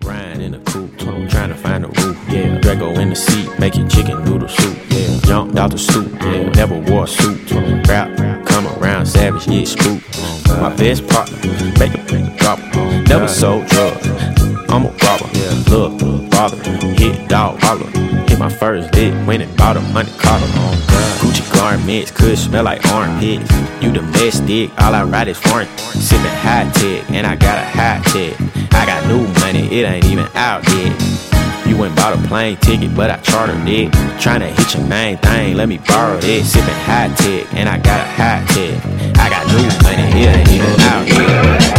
Riding in the coupe, trying to find the roof, yeah. Draco in the seat, making chicken noodle soup, yeah. Jumped out the stoop, yeah. Never wore a suit. Rap, come around, savage, yeah, spook. My best partner, make a drop. Never sold drugs, I'm a robber. Look, father, hit dog, holler. Hit my first lick, went and bought a money collar. Gucci garments, could smell like armpits. You domestic, all I ride is foreign. Sippin' high tech, and I got a high tech. I got new money, it ain't even out yet. You went bought a plane ticket, but I chartered it. Tryna hit your main thing, let me borrow it. Sippin' high tech, and I got a high tech. I got new money, it ain't even out yet.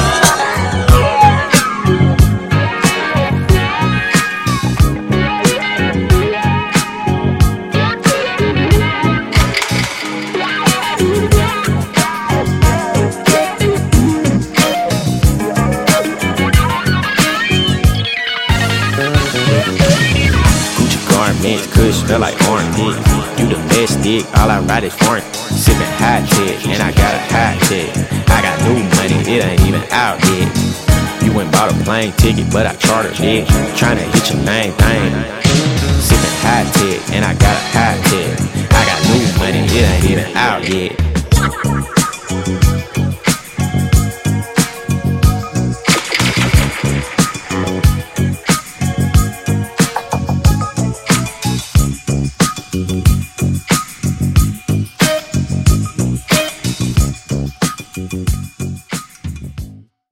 Could smell like armpit. You domestic, all I ride is foreign. Sippin' high tech, and I got a high tech. I got new money, it ain't even out yet. You went bought a plane ticket, but I chartered it. Tryna hit your main thing. Sippin' high tech, and I got a high tech. I got new money, it ain't even out yet.